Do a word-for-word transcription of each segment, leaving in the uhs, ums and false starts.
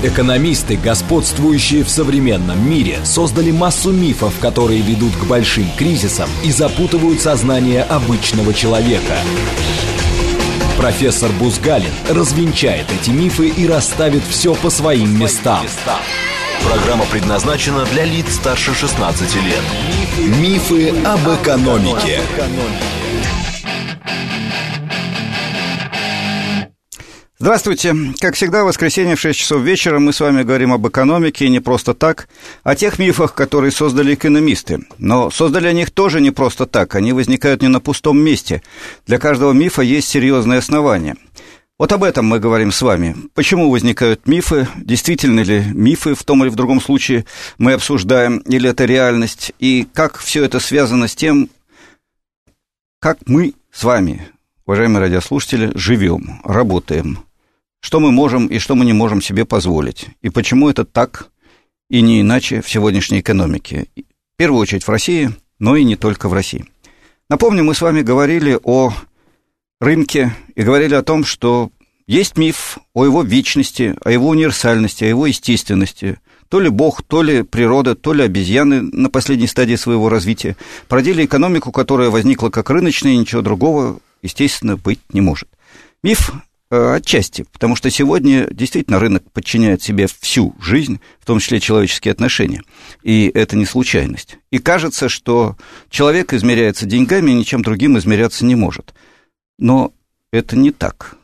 Экономисты, господствующие в современном мире, создали массу мифов, которые ведут к большим кризисам и запутывают сознание обычного человека. Профессор Бузгалин развенчает эти мифы и расставит все по своим местам. Программа предназначена для лиц старше шестнадцати лет. Мифы об экономике. Здравствуйте. Как всегда, в воскресенье в шесть часов вечера мы с вами говорим об экономике, и не просто так, о тех мифах, которые создали экономисты. Но создали они их тоже не просто так, они возникают не на пустом месте. Для каждого мифа есть серьезные основания. Вот об этом мы говорим с вами. Почему возникают мифы, действительно ли мифы в том или в другом случае мы обсуждаем, или это реальность, и как все это связано с тем, как мы с вами, уважаемые радиослушатели, живем, работаем, что мы можем и что мы не можем себе позволить, и почему это так и не иначе в сегодняшней экономике. В первую очередь в России, но и не только в России. Напомню, мы с вами говорили о рынке и говорили о том, что есть миф о его вечности, о его универсальности, о его естественности. То ли Бог, то ли природа, то ли обезьяны на последней стадии своего развития породили экономику, которая возникла как рыночная, и ничего другого, естественно, быть не может. Миф э, отчасти, потому что сегодня действительно рынок подчиняет себе всю жизнь, в том числе человеческие отношения, и это не случайность. И кажется, что человек измеряется деньгами, и ничем другим измеряться не может. Но это не так.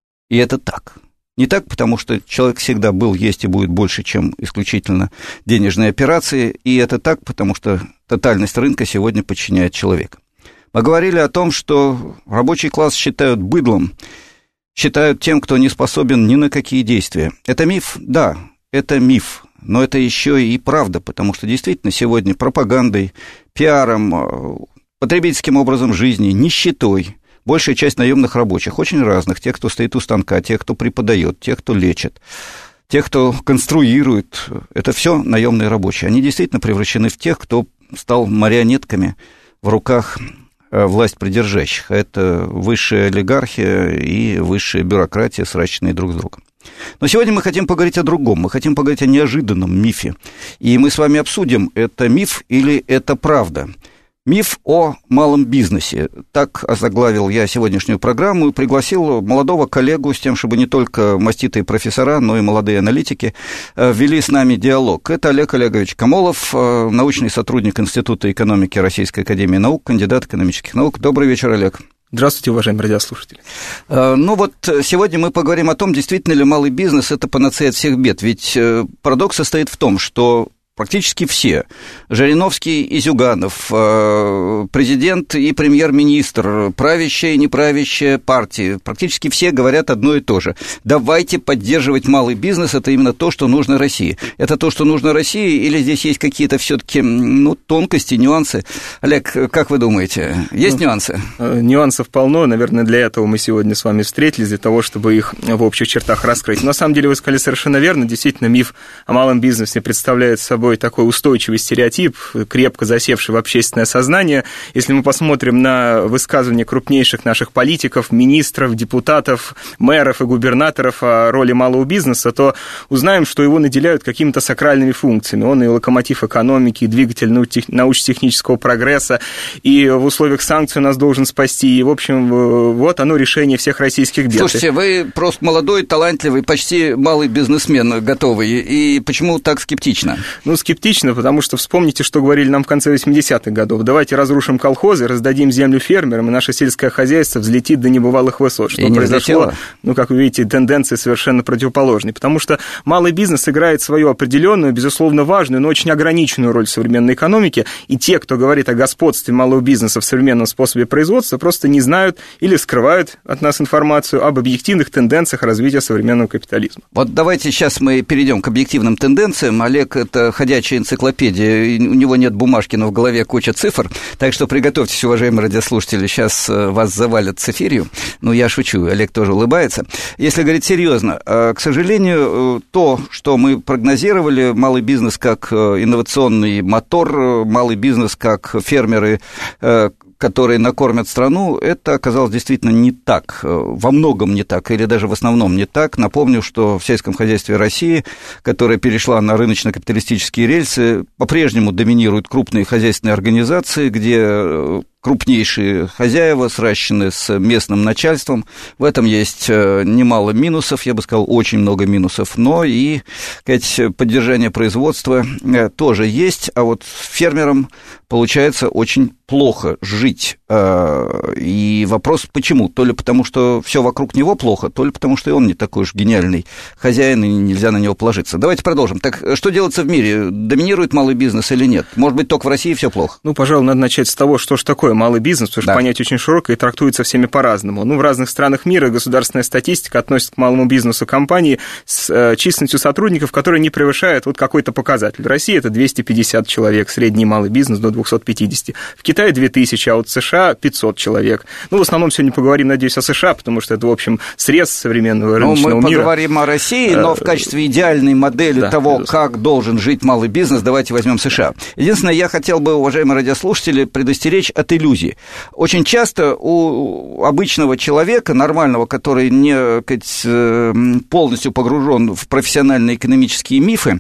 И это так. Не так, потому что человек всегда был, есть и будет больше, чем исключительно денежные операции, и это так, потому что тотальность рынка сегодня подчиняет человека. Мы говорили о том, что рабочий класс считают быдлом, считают тем, кто не способен ни на какие действия. Это миф? Да, это миф, но это еще и правда, потому что действительно сегодня пропагандой, пиаром, потребительским образом жизни, нищетой большая часть наемных рабочих, очень разных, тех, кто стоит у станка, тех, кто преподает, тех, кто лечит, тех, кто конструирует, это все наемные рабочие. Они действительно превращены в тех, кто стал марионетками в руках власть придержащих. Это высшая олигархия и высшая бюрократия, сращенные друг с другом. Но сегодня мы хотим поговорить о другом, мы хотим поговорить о неожиданном мифе. И мы с вами обсудим, это миф или это правда. Миф о малом бизнесе. Так озаглавил я сегодняшнюю программу и пригласил молодого коллегу с тем, чтобы не только маститые профессора, но и молодые аналитики вели с нами диалог. Это Олег Олегович Камолов, научный сотрудник Института экономики Российской академии наук, кандидат экономических наук. Добрый вечер, Олег. Здравствуйте, уважаемые радиослушатели. Ну вот сегодня мы поговорим о том, действительно ли малый бизнес – это панацея от всех бед. Ведь парадокс состоит в том, что практически все, Жириновский и Зюганов, президент и премьер-министр, правящая и неправящая партии, практически все говорят одно и то же. Давайте поддерживать малый бизнес, это именно то, что нужно России. Это то, что нужно России, или здесь есть какие-то все-таки ну, тонкости, нюансы? Олег, как вы думаете, есть ну, нюансы? Нюансов полно, наверное, для этого мы сегодня с вами встретились, для того, чтобы их в общих чертах раскрыть. Но на самом деле вы сказали совершенно верно, действительно, миф о малом бизнесе представляет собой такой устойчивый стереотип, крепко засевший в общественное сознание. Если мы посмотрим на высказывания крупнейших наших политиков, министров, депутатов, мэров и губернаторов о роли малого бизнеса, то узнаем, что его наделяют какими-то сакральными функциями. Он и локомотив экономики, и двигатель научно-технического прогресса, и в условиях санкций нас должен спасти. И, в общем, вот оно решение всех российских бед. Слушайте, вы просто молодой, талантливый, почти малый бизнесмен готовый. И почему так скептично? Ну, скептично, потому что вспомните, что говорили нам в конце восьмидесятых годов. Давайте разрушим колхозы, раздадим землю фермерам, и наше сельское хозяйство взлетит до небывалых высот. Что произошло? Взлетело. Ну, как вы видите, тенденции совершенно противоположные. Потому что малый бизнес играет свою определенную, безусловно, важную, но очень ограниченную роль в современной экономике. И те, кто говорит о господстве малого бизнеса в современном способе производства, просто не знают или скрывают от нас информацию об объективных тенденциях развития современного капитализма. Вот давайте сейчас мы перейдем к объективным тенденциям. Олег – это ходячая энциклопедия, у него нет бумажки, но в голове куча цифр, так что приготовьтесь, уважаемые радиослушатели, сейчас вас завалят цифирью. Ну, я шучу, Олег тоже улыбается. Если говорить серьезно, к сожалению, то, что мы прогнозировали, малый бизнес как инновационный мотор, малый бизнес как фермеры, которые накормят страну, это оказалось действительно не так, во многом не так, или даже в основном не так. Напомню, что в сельском хозяйстве России, которая перешла на рыночно-капиталистические рельсы, по-прежнему доминируют крупные хозяйственные организации, где крупнейшие хозяева сращены с местным начальством. В этом есть немало минусов, я бы сказал, очень много минусов, но и, сказать, поддержание производства тоже есть, а вот фермерам получается очень плохо жить. И вопрос, почему? То ли потому, что все вокруг него плохо, то ли потому, что и он не такой уж гениальный хозяин, и нельзя на него положиться. Давайте продолжим. Так что делается в мире? Доминирует малый бизнес или нет? Может быть, только в России все плохо? Ну, пожалуй, надо начать с того, что же такое малый бизнес, потому что да. понятие очень широкое и трактуется всеми по-разному. Ну, в разных странах мира государственная статистика относится к малому бизнесу компании с э, численностью сотрудников, которые не превышают вот какой-то показатель. В России это двести пятьдесят человек, средний малый бизнес до двести пятьдесят. В Китае две тысячи, а вот в США пятьсот человек. Ну, в основном сегодня поговорим, надеюсь, о США, потому что это, в общем, срез современного рыночного ну, мы мира. Мы поговорим о России, но в качестве идеальной модели да, того, как должен жить малый бизнес, давайте возьмем США. Единственное, я хотел бы, уважаемые радиослушатели, предостеречь от иллюзий. Очень часто у обычного человека, нормального, который не сказать, полностью погружен в профессиональные экономические мифы,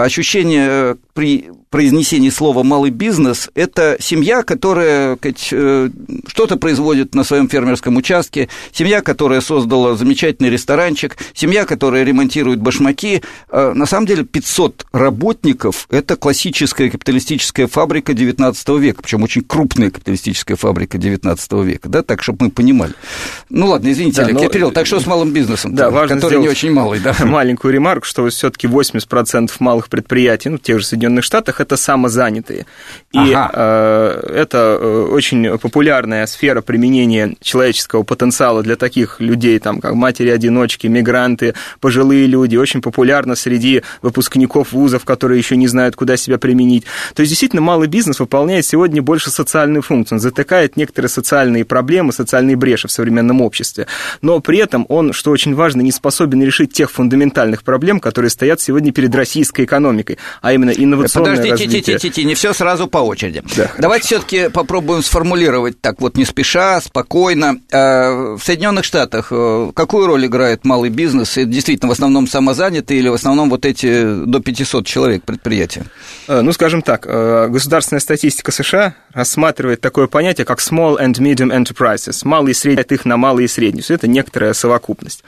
ощущение при произнесении слова «малый бизнес» – это семья, которая сказать, что-то производит на своем фермерском участке, семья, которая создала замечательный ресторанчик, семья, которая ремонтирует башмаки. На самом деле пятьсот работников – это классическая капиталистическая фабрика девятнадцатого века, причем очень крупная капиталистическая фабрика девятнадцатого века, да, так, чтобы мы понимали. Ну, ладно, извините, да, Олег, но... я перевел. Так что с малым бизнесом, да, который не очень малый? Да? Маленькую ремарку, что все-таки восемьдесят процентов малых предприятий, ну, в тех же Соединенных Штатах, это самозанятые. И ага. э, это очень популярная сфера применения человеческого потенциала для таких людей, там, как матери-одиночки, мигранты, пожилые люди, очень популярна среди выпускников вузов, которые еще не знают, куда себя применить. То есть, действительно, малый бизнес выполняет сегодня больше социальную функцию, он затыкает некоторые социальные проблемы, социальные бреши в современном обществе, но при этом он, что очень важно, не способен решить тех фундаментальных проблем, которые стоят сегодня перед российской экономикой, а именно инновационное Подождите, развитие. Подождите, не все сразу по очереди. Да, давайте все-таки попробуем сформулировать так вот не спеша, спокойно. В Соединенных Штатах какую роль играет малый бизнес? Это действительно в основном самозанятые или в основном вот эти до пятисот человек предприятия? Ну, скажем так, государственная статистика США рассматривает такое понятие, как small and medium enterprises. Малые и средние, их на малые и средние. Это некоторая совокупность.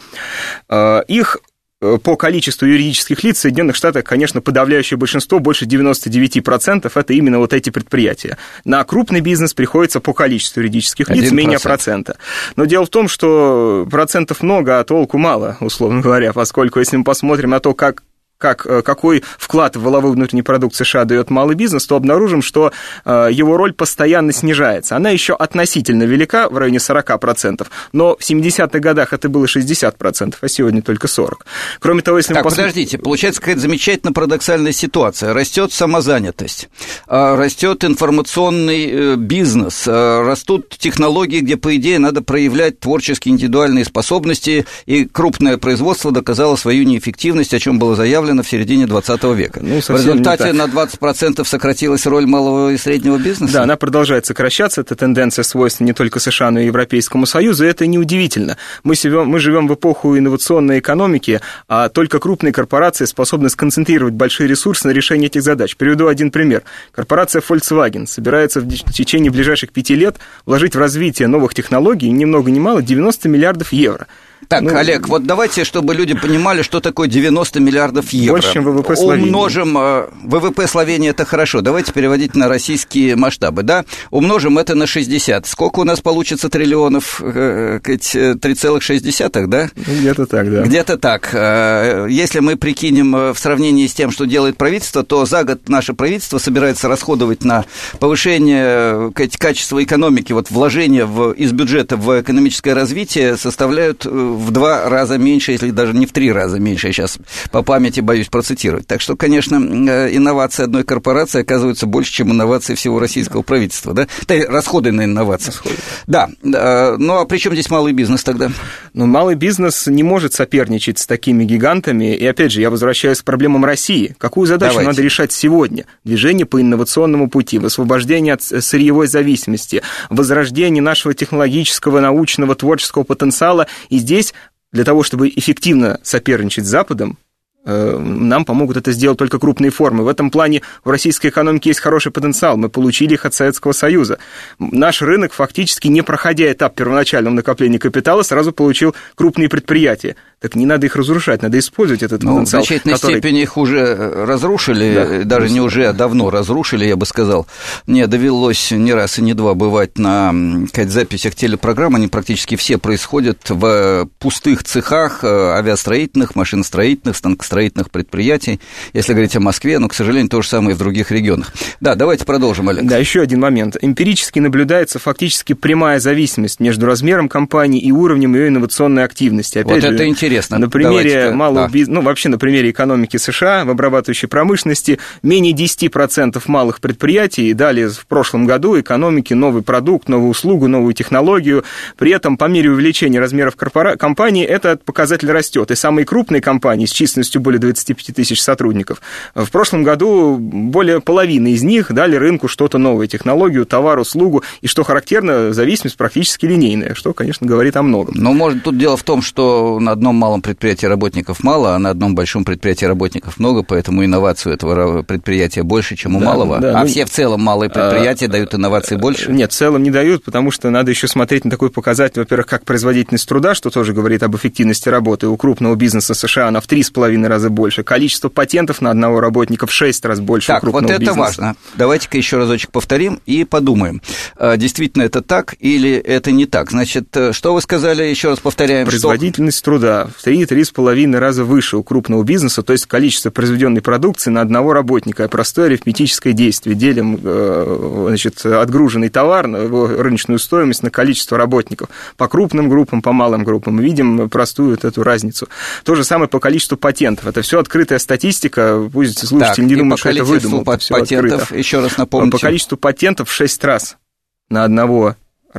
Их по количеству юридических лиц в Соединенных Штатах, конечно, подавляющее большинство, больше девяносто девять процентов, это именно вот эти предприятия. На крупный бизнес приходится по количеству юридических лиц менее процента. Но дело в том, что процентов много, а толку мало, условно говоря, поскольку если мы посмотрим на то, как Как, какой вклад в валовой внутренний продукт США дает малый бизнес, то обнаружим, что его роль постоянно снижается. Она еще относительно велика, в районе сорок процентов, но в семидесятых годах это было шестьдесят процентов, а сегодня только сорок процентов. Кроме того, если так, мы посмотрим... подождите, получается какая-то замечательно парадоксальная ситуация. Растет самозанятость, растет информационный бизнес, растут технологии, где, по идее, надо проявлять творческие индивидуальные способности, и крупное производство доказало свою неэффективность, о чем было заявлено в середине двадцатого века. Ну, в результате на двадцать процентов сократилась роль малого и среднего бизнеса? Да, она продолжает сокращаться. Эта тенденция свойственна не только США, но и Европейскому Союзу, и это неудивительно. Мы живем, мы живем в эпоху инновационной экономики, а только крупные корпорации способны сконцентрировать большие ресурсы на решение этих задач. Приведу один пример. Корпорация Volkswagen собирается в течение ближайших пяти лет вложить в развитие новых технологий ни много ни мало девяносто миллиардов евро. Так, ну, Олег, вот давайте, чтобы люди понимали, что такое девяносто миллиардов евро. Больше, чем ВВП Словении. Умножим, ВВП Словении это хорошо, давайте переводить на российские масштабы, да? Умножим это на шестьдесят. Сколько у нас получится триллионов? три целых шесть десятых, да? Где-то так, да. Где-то так. Если мы прикинем в сравнении с тем, что делает правительство, то за год наше правительство собирается расходовать на повышение качества экономики, вот вложения в, из бюджета в экономическое развитие составляют в два раза меньше, если даже не в три раза меньше, я сейчас по памяти боюсь процитировать. Так что, конечно, инновации одной корпорации оказываются больше, чем инновации всего российского правительства, да? Это расходы на инновации. Расходы. Да, ну а при чем здесь малый бизнес тогда? Ну, малый бизнес не может соперничать с такими гигантами, и опять же, я возвращаюсь к проблемам России. Какую задачу Давайте. надо решать сегодня? Движение по инновационному пути, освобождение от сырьевой зависимости, возрождение нашего технологического, научного, творческого потенциала. И здесь для того, чтобы эффективно соперничать с Западом, нам помогут это сделать только крупные формы. В этом плане в российской экономике есть хороший потенциал. Мы получили их от Советского Союза. Наш рынок, фактически не проходя этап первоначального накопления капитала, сразу получил крупные предприятия. Так не надо их разрушать, надо использовать этот ну, потенциал. В значительной который... степени их уже разрушили, да, даже не уже, а давно разрушили, я бы сказал. Мне довелось не раз и не два бывать на, сказать, записях телепрограмм, они практически все происходят в пустых цехах авиастроительных, машиностроительных, станкостроительных предприятий, если говорить о Москве, но, к сожалению, то же самое и в других регионах. Да, давайте продолжим, Олег. Да, еще один момент. Эмпирически наблюдается фактически прямая зависимость между размером компании и уровнем ее инновационной активности. Опять вот же, это интересно. На примере Давайте, малого да. бизнеса, ну, вообще на примере экономики США в обрабатывающей промышленности менее десять процентов малых предприятий дали в прошлом году экономике новый продукт, новую услугу, новую технологию. При этом по мере увеличения размеров корпора... компании этот показатель растет. И самые крупные компании с численностью более двадцать пять тысяч сотрудников в прошлом году более половины из них дали рынку что-то новое, технологию, товар, услугу. И что характерно, зависимость практически линейная, что, конечно, говорит о многом. Но, может, тут дело в том, что на одном малом предприятии работников мало, а на одном большом предприятии работников много, поэтому инновацию этого предприятия больше, чем у да, малого. Да, а ну, все в целом малые предприятия а, дают инновации больше? Нет, в целом не дают, потому что надо еще смотреть на такой показатель, во-первых, как производительность труда, что тоже говорит об эффективности работы. У крупного бизнеса США она в три с половиной раза больше. Количество патентов на одного работника в шесть раз больше так, у крупного вот это бизнеса. Важно. Давайте-ка еще разочек повторим и подумаем, действительно это так или это не так. Значит, что вы сказали, еще раз повторяем. Производительность что... труда в три-три с половиной раза выше у крупного бизнеса, то есть количество произведенной продукции на одного работника. Простое арифметическое действие. Делим, значит, отгруженный товар, на его рыночную стоимость на количество работников. По крупным группам, по малым группам. Мы видим простую вот эту разницу. То же самое по количеству патентов. Это все открытая статистика. Пусть слушатели не думают, что это выдумал. По количеству патентов, еще раз напомните. По количеству патентов в шесть раз на одного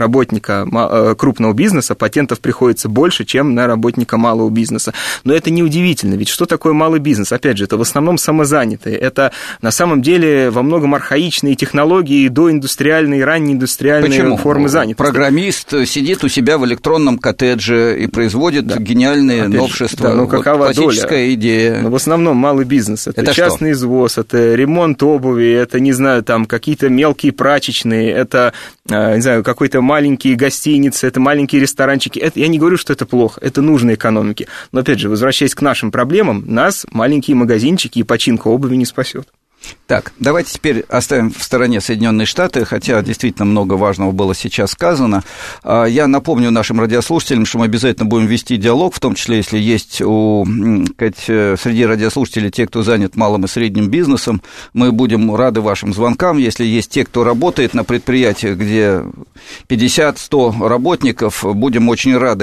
работника крупного бизнеса патентов приходится больше, чем на работника малого бизнеса. Но это неудивительно, ведь что такое малый бизнес? Опять же, это в основном самозанятые. Это на самом деле во многом архаичные технологии, доиндустриальные, раннеиндустриальные Почему? формы занятости. Программист сидит у себя в электронном коттедже и производит да. гениальные Опять новшества. Да, ну, вот какова классическая доля? идея. Но в основном малый бизнес. Это, это частный что? извоз, это ремонт обуви, это, не знаю, там какие-то мелкие прачечные, это, не знаю, какой-то маленькие гостиницы, это маленькие ресторанчики. Это, я не говорю, что это плохо, это нужно экономике. Но, опять же, возвращаясь к нашим проблемам, нас маленькие магазинчики и починка обуви не спасет. Так, давайте теперь оставим в стороне Соединенные Штаты, хотя действительно много важного было сейчас сказано. Я напомню нашим радиослушателям, что мы обязательно будем вести диалог, в том числе, если есть у, сказать, среди радиослушателей те, кто занят малым и средним бизнесом, мы будем рады вашим звонкам. Если есть те, кто работает на предприятиях, где пятьдесят-сто работников, будем очень рады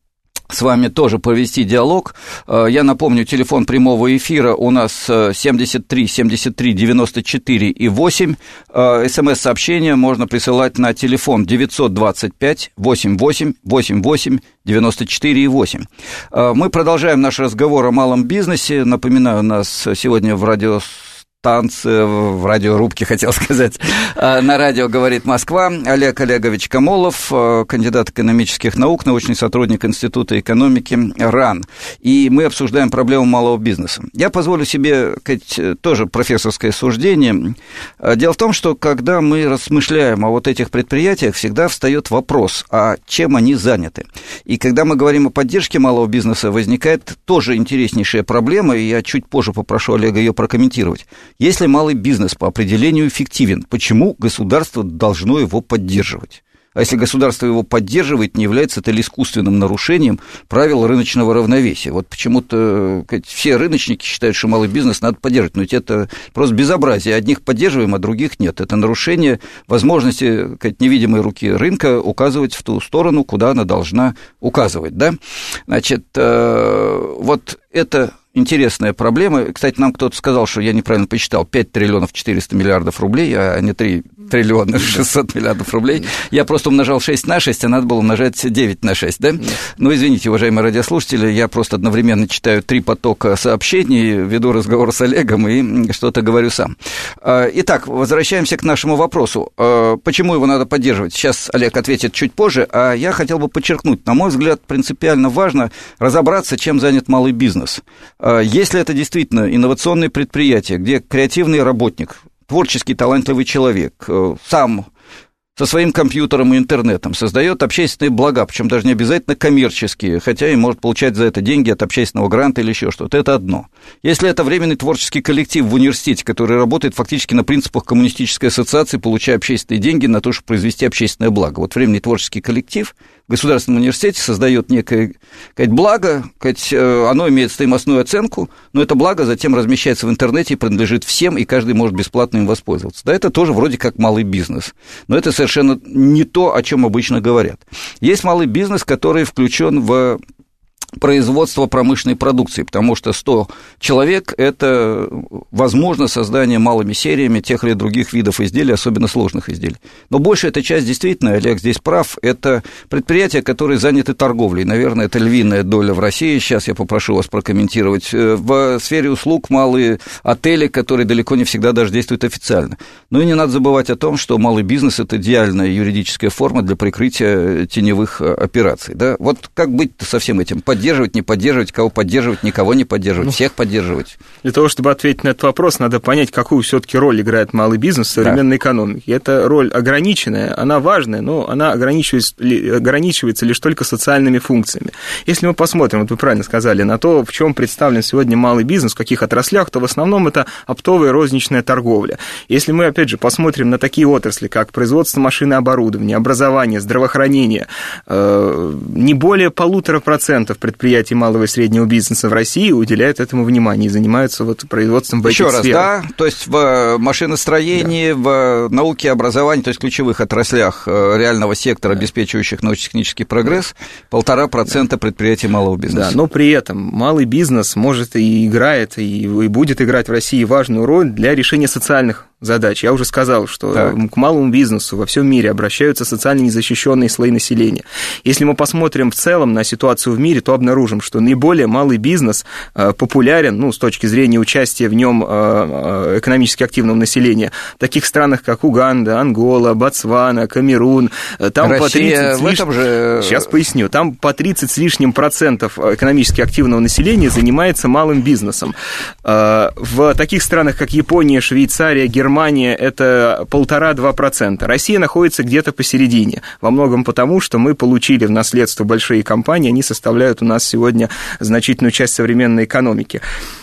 с вами тоже провести диалог. Я напомню, телефон прямого эфира у нас семьдесят три семьдесят три девяносто четыре и восемь. СМС-сообщение можно присылать на телефон девятьсот двадцать пять восемьдесят восемь восемьдесят восемь девяносто четыре и восемь. Мы продолжаем наш разговор о малом бизнесе. Напоминаю, у нас сегодня в радио в радиорубке, хотел сказать, на радио «Говорит Москва». Олег Олегович Комолов, кандидат экономических наук, научный сотрудник Института экономики РАН. И мы обсуждаем проблему малого бизнеса. Я позволю себе, сказать, тоже профессорское суждение. Дело в том, что когда мы размышляем о вот этих предприятиях, всегда встает вопрос, а чем они заняты? И когда мы говорим о поддержке малого бизнеса, возникает тоже интереснейшая проблема, и я чуть позже попрошу Олега ее прокомментировать. Если малый бизнес по определению эффективен, почему государство должно его поддерживать? А если государство его поддерживает, не является это ли искусственным нарушением правил рыночного равновесия? Вот почему-то все рыночники считают, что малый бизнес надо поддерживать, но ведь это просто безобразие. Одних поддерживаем, а других нет. Это нарушение возможности невидимой руки рынка указывать в ту сторону, куда она должна указывать. Да? Значит, вот это... интересная проблема. Кстати, нам кто-то сказал, что я неправильно посчитал, пять триллионов четыреста миллиардов рублей, а не три триллиона шестьсот миллиардов рублей. Я просто умножал шесть на шесть, а надо было умножать девять на шесть, да? Ну, извините, уважаемые радиослушатели, я просто одновременно читаю три потока сообщений, веду разговор с Олегом и что-то говорю сам. Итак, возвращаемся к нашему вопросу. Почему его надо поддерживать? Сейчас Олег ответит чуть позже, а я хотел бы подчеркнуть, на мой взгляд, принципиально важно разобраться, чем занят малый бизнес. Если это действительно инновационные предприятия, где креативный работник, творческий, талантливый человек, сам со своим компьютером и интернетом создает общественные блага, причем даже не обязательно коммерческие, хотя и может получать за это деньги от общественного гранта или еще что-то, это одно. Если это временный творческий коллектив в университете, который работает фактически на принципах коммунистической ассоциации, получая общественные деньги на то, чтобы произвести общественное благо. Вот временный творческий коллектив в государственном университете создает некое, сказать, благо, сказать, оно имеет стоимостную оценку, но это благо затем размещается в интернете и принадлежит всем, и каждый может бесплатно им воспользоваться. Да, это тоже вроде как малый бизнес, но это совершенно не то, о чем обычно говорят. Есть малый бизнес, который включен в производство промышленной продукции, потому что сто человек – это, возможно, создание малыми сериями тех или других видов изделий, особенно сложных изделий. Но большая эта часть, действительно, Олег здесь прав, это предприятия, которые заняты торговлей. Наверное, это львиная доля в России. Сейчас я попрошу вас прокомментировать. В сфере услуг малые отели, которые далеко не всегда даже действуют официально. Но и не надо забывать о том, что малый бизнес – это идеальная юридическая форма для прикрытия теневых операций. Да? Вот как быть-то со всем этим? Поддерживать, не поддерживать, кого поддерживать, никого не поддерживать, ну, всех поддерживать. Для того, чтобы ответить на этот вопрос, надо понять, какую все-таки роль играет малый бизнес в современной да. экономике. Эта роль ограниченная, она важная, но она ограничивается, ограничивается лишь только социальными функциями. Если мы посмотрим, вот вы правильно сказали, на то, в чем представлен сегодня малый бизнес, в каких отраслях, то в основном это оптовая розничная торговля. Если мы, опять же, посмотрим на такие отрасли, как производство машин и оборудования, образование, здравоохранение, не более полутора процентов предприятий малого и среднего бизнеса в России уделяют этому внимание и занимаются вот производством в этих сферах. Еще раз, сферах. да, то есть в машиностроении, да. в науке и образовании, то есть в ключевых отраслях реального сектора, да. обеспечивающих научно-технический прогресс, полтора процента предприятий малого бизнеса. Да, но при этом малый бизнес может и играет, и, и будет играть в России важную роль для решения социальных задач. Я уже сказал, что так. к малому бизнесу во всем мире обращаются социально незащищенные слои населения. Если мы посмотрим в целом на ситуацию в мире, то обнаружим, что наиболее малый бизнес популярен, ну, с точки зрения участия в нем экономически активного населения, в таких странах, как Уганда, Ангола, Ботсвана, Камерун. Там Россия по тридцать в этом же... Сейчас поясню. Там по тридцать с лишним процентов экономически активного населения занимается малым бизнесом. В таких странах, как Япония, Швейцария, Германия, это полтора-два процента. Россия находится где-то посередине. Во многом потому, что мы получили в наследство большие компании, они составляют у нас сегодня значительную часть современной экономики.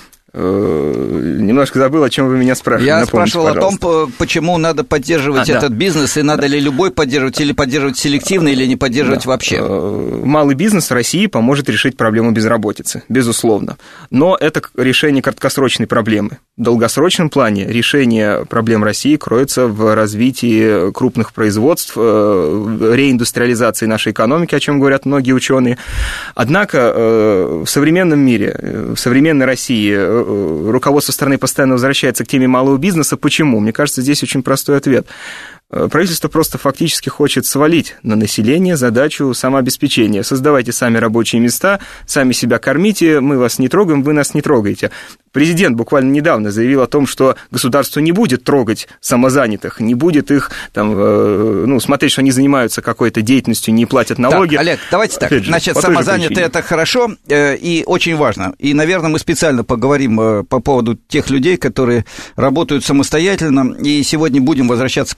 Немножко забыл, о чем вы меня спрашивали. Я Напомните, спрашивал пожалуйста. о том, почему надо поддерживать а, этот да. бизнес, и надо ли любой поддерживать, или поддерживать селективно, или не поддерживать да. вообще. Малый бизнес в России поможет решить проблему безработицы, безусловно. Но это решение краткосрочной проблемы. В долгосрочном плане решение проблем России кроется в развитии крупных производств, реиндустриализации нашей экономики, о чем говорят многие ученые. Однако в современном мире, в современной России руководство страны постоянно возвращается к теме малого бизнеса. Почему? Мне кажется, здесь очень простой ответ. Правительство просто фактически хочет свалить на население задачу самообеспечения. Создавайте сами рабочие места, сами себя кормите, мы вас не трогаем, вы нас не трогаете. Президент буквально недавно заявил о том, что государство не будет трогать самозанятых, не будет их там, ну, смотреть, что они занимаются какой-то деятельностью, не платят налоги. Так, Олег, давайте так. Опять Значит, самозанятые – это хорошо и очень важно. И, наверное, мы специально поговорим по поводу тех людей, которые работают самостоятельно. И сегодня будем возвращаться к этому вопросу.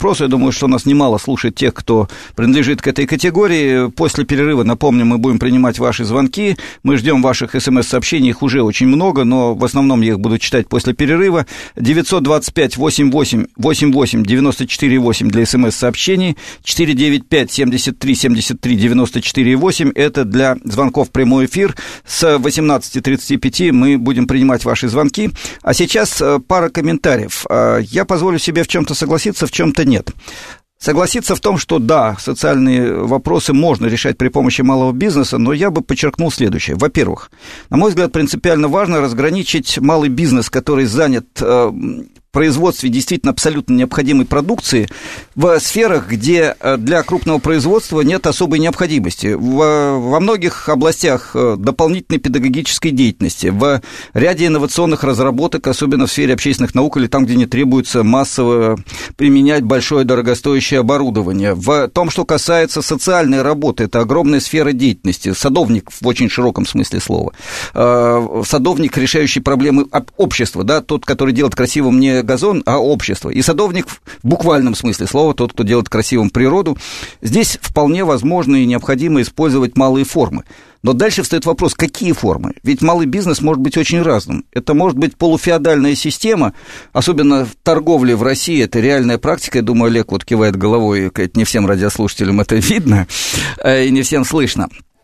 вопросы. Я думаю, что нас немало слушает тех, кто принадлежит к этой категории. После перерыва, напомню, мы будем принимать ваши звонки. Мы ждем ваших смс-сообщений, их уже очень много, но в основном я их буду читать после перерыва. девятьсот двадцать пять восемьдесят восемь восемьдесят восемь девяносто четыре восемь для смс-сообщений, четыреста девяносто пять семьдесят три семьдесят три девяносто четыре восемь, это для звонков в прямой эфир. С восемнадцати тридцати пяти мы будем принимать ваши звонки. А сейчас пара комментариев. Я позволю себе в чем-то согласиться, в чем-то нет. Согласиться в том, что да, социальные вопросы можно решать при помощи малого бизнеса, но я бы подчеркнул следующее. Во-первых, на мой взгляд, принципиально важно разграничить малый бизнес, который занят э, в производстве действительно абсолютно необходимой продукции, в сферах, где для крупного производства нет особой необходимости. В, во многих областях дополнительной педагогической деятельности, в ряде инновационных разработок, особенно в сфере общественных наук или там, где не требуется массово применять большое дорогостоящее оборудование. В том, что касается социальной работы, это огромная сфера деятельности. Садовник в очень широком смысле слова. Садовник, решающий проблемы общества, да, тот, который делает красивым не газон, а общество. И садовник в буквальном смысле слова, тот, кто делает красивым природу. Здесь вполне возможно и необходимо использовать малые формы. Но дальше встает вопрос, какие формы? Ведь малый бизнес может быть очень разным. Это может быть полуфеодальная система, особенно в торговле в России, это реальная практика. Я думаю, Олег вот кивает головой, не всем радиослушателям это видно и не всем слышно.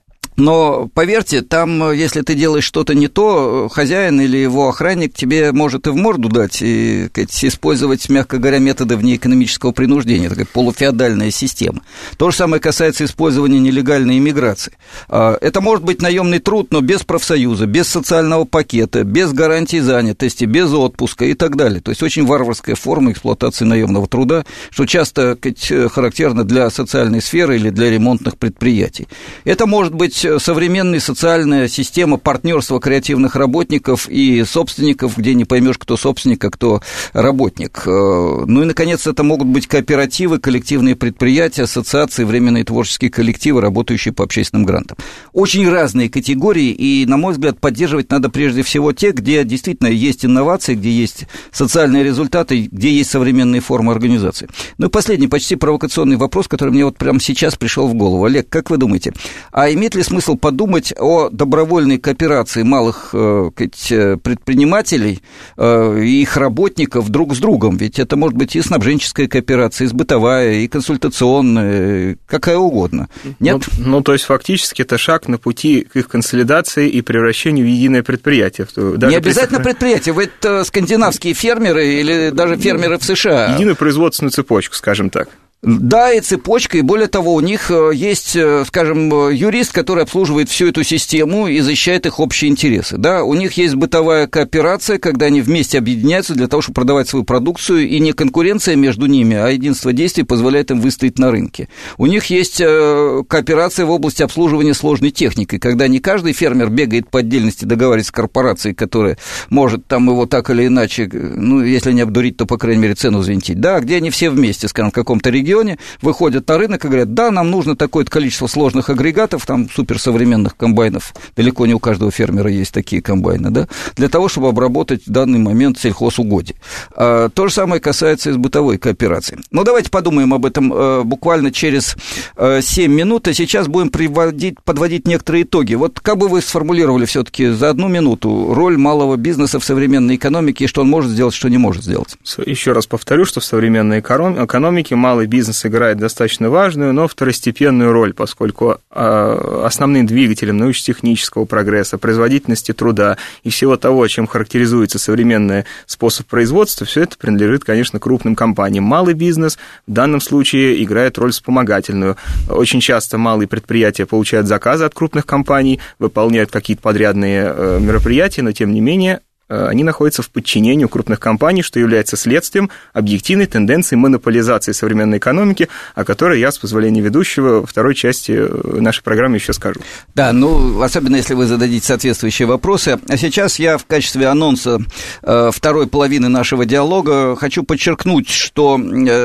Но, поверьте, там, если ты делаешь что-то не то, хозяин или его охранник тебе может и в морду дать, и сказать, использовать, мягко говоря, методы внеэкономического принуждения, такая полуфеодальная система. То же самое касается использования нелегальной иммиграции. Это может быть наемный труд, но без профсоюза, без социального пакета, без гарантии занятости, без отпуска и так далее. То есть очень варварская форма эксплуатации наемного труда, что часто сказать, характерно для социальной сферы или для ремонтных предприятий. Это может быть современная социальная система партнерства креативных работников и собственников, где не поймешь, кто собственник, а кто работник. Ну и, наконец, это могут быть кооперативы, коллективные предприятия, ассоциации, временные творческие коллективы, работающие по общественным грантам. Очень разные категории, и, на мой взгляд, поддерживать надо прежде всего те, где действительно есть инновации, где есть социальные результаты, где есть современные формы организации. Ну и последний, почти провокационный вопрос, который мне вот прямо сейчас пришел в голову. Олег, как вы думаете, а имеет ли смысл смысл подумать о добровольной кооперации малых э, предпринимателей э, и их работников друг с другом? Ведь это может быть и снабженческая кооперация, и бытовая, и консультационная, какая угодно. Нет? Ну, ну, то есть, фактически, это шаг на пути к их консолидации и превращению в единое предприятие. Даже Не обязательно при... предприятие, вы это скандинавские фермеры или даже фермеры в США. Единую производственную цепочку, скажем так. Да, и цепочка, и более того, у них есть, скажем, юрист, который обслуживает всю эту систему и защищает их общие интересы. Да, у них есть бытовая кооперация, когда они вместе объединяются для того, чтобы продавать свою продукцию, и не конкуренция между ними, а единство действий позволяет им выстоять на рынке. У них есть кооперация в области обслуживания сложной техникой, когда не каждый фермер бегает по отдельности договариваться с корпорацией, которая может там его так или иначе, ну, если не обдурить, то, по крайней мере, цену взвинтить. Да, где они все вместе, скажем, в каком-то регионе, выходят на рынок и говорят, да, нам нужно такое-то количество сложных агрегатов, там суперсовременных комбайнов, далеко не у каждого фермера есть такие комбайны, да, для того, чтобы обработать в данный момент сельхозугодие. А, то же самое касается и с бытовой кооперацией. Ну, давайте подумаем об этом а, буквально через а, семь минут, а сейчас будем приводить, подводить некоторые итоги. Вот как бы вы сформулировали все-таки за одну минуту роль малого бизнеса в современной экономике и что он может сделать, что не может сделать? Еще раз повторю, что в современной экономике малый бизнес Бизнес играет достаточно важную, но второстепенную роль, поскольку основным двигателем научно-технического прогресса, производительности труда и всего того, чем характеризуется современный способ производства, все это принадлежит, конечно, крупным компаниям. Малый бизнес в данном случае играет роль вспомогательную. Очень часто малые предприятия получают заказы от крупных компаний, выполняют какие-то подрядные мероприятия, но, тем не менее, они находятся в подчинении у крупных компаний, что является следствием объективной тенденции монополизации современной экономики, о которой я, с позволения ведущего, во второй части нашей программы еще скажу. Да, ну, особенно если вы зададите соответствующие вопросы. А сейчас я в качестве анонса второй половины нашего диалога хочу подчеркнуть, что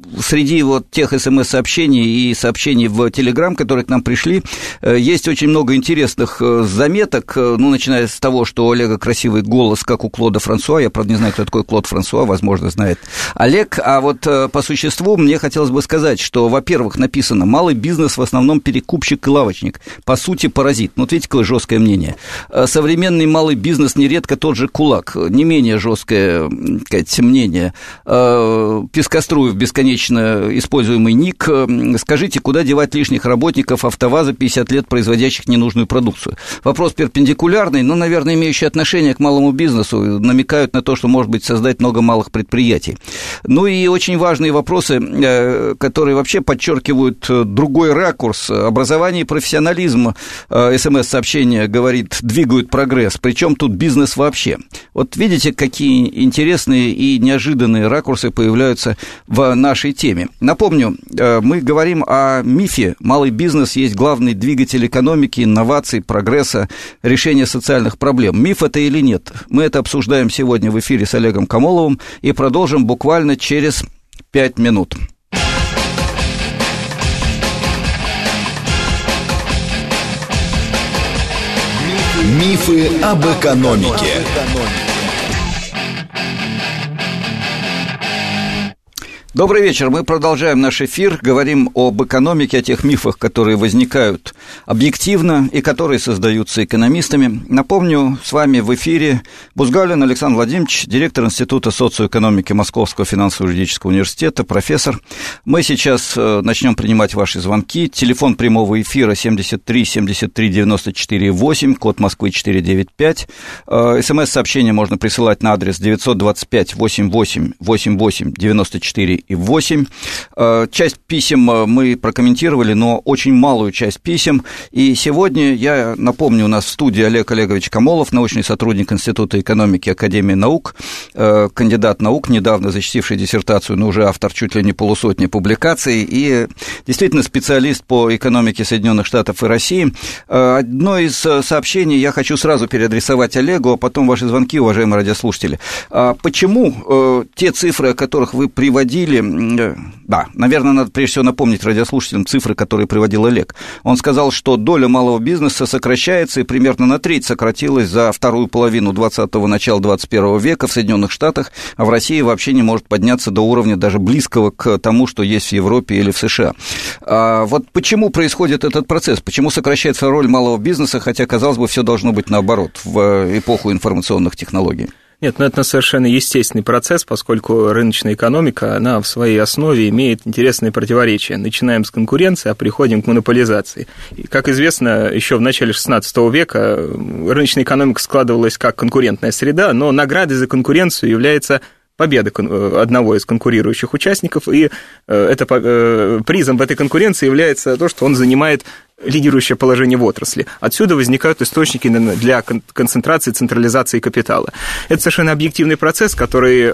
среди вот тех смс-сообщений и сообщений в Телеграм, которые к нам пришли, есть очень много интересных заметок, ну, начиная с того, что у Олега красивый голос, как у Клода Франсуа. Я, правда, не знаю, кто такой Клод Франсуа, возможно, знает Олег. А вот по существу мне хотелось бы сказать, что, во-первых, написано: малый бизнес в основном перекупщик и лавочник, по сути, паразит. Ну, вот видите, какое жесткое мнение. Современный малый бизнес нередко тот же кулак, не менее жесткое, так сказать, мнение. Пескоструев, бесконечно используемый ник. Скажите, куда девать лишних работников АвтоВАЗа, пятьдесят лет производящих ненужную продукцию? Вопрос перпендикулярный, но, наверное, имеющий отношение к малому бизнесу, намекают на то, что, может быть, создать много малых предприятий. Ну и очень важные вопросы, которые вообще подчеркивают другой ракурс. Образование и профессионализм, СМС-сообщение говорит, двигают прогресс. Причем тут бизнес вообще. Вот видите, какие интересные и неожиданные ракурсы появляются в нашей теме. Напомню, мы говорим о мифе. Малый бизнес есть главный двигатель экономики, инноваций, прогресса, решения социальных проблем. Миф это или нет? Мы это обсуждаем сегодня в эфире с Олегом Камоловым и продолжим буквально через пять минут. Мифы об экономике. Добрый вечер. Мы продолжаем наш эфир, говорим об экономике, о тех мифах, которые возникают объективно и которые создаются экономистами. Напомню, с вами в эфире Бузгалин Александр Владимирович, директор Института социоэкономики Московского финансово-юридического университета, профессор. Мы сейчас начнем принимать ваши звонки. Телефон прямого эфира семьдесят три семьдесят три девяносто четыре восемь, код Москвы четыреста девяносто пять. СМС-сообщение можно присылать на адрес девятьсот двадцать пять восемьдесят восемь восемьдесят восемь девяносто четыре и восемь. Часть писем мы прокомментировали, но очень малую часть писем. И сегодня, я напомню, у нас в студии Олег Олегович Камолов, научный сотрудник Института экономики Академии наук, кандидат наук, недавно защитивший диссертацию, но уже автор чуть ли не полусотни публикаций, и действительно специалист по экономике Соединенных Штатов и России. Одно из сообщений я хочу сразу переадресовать Олегу, а потом ваши звонки, уважаемые радиослушатели. Почему те цифры, о которых вы приводили, да, наверное, надо прежде всего напомнить радиослушателям цифры, которые приводил Олег. Он сказал, что доля малого бизнеса сокращается и примерно на треть сократилась за вторую половину двадцатого, начала двадцать первого века в Соединенных Штатах, а в России вообще не может подняться до уровня даже близкого к тому, что есть в Европе или в США. А вот почему происходит этот процесс? Почему сокращается роль малого бизнеса, хотя, казалось бы, все должно быть наоборот в эпоху информационных технологий? Нет, ну это совершенно естественный процесс, поскольку рыночная экономика, она в своей основе имеет интересные противоречия. Начинаем с конкуренции, а приходим к монополизации. И, как известно, еще в начале шестнадцатого века рыночная экономика складывалась как конкурентная среда, но наградой за конкуренцию является победа одного из конкурирующих участников, и это, призом в этой конкуренции является то, что он занимает лидирующее положение в отрасли. Отсюда возникают источники для концентрации, централизации капитала. Это совершенно объективный процесс, который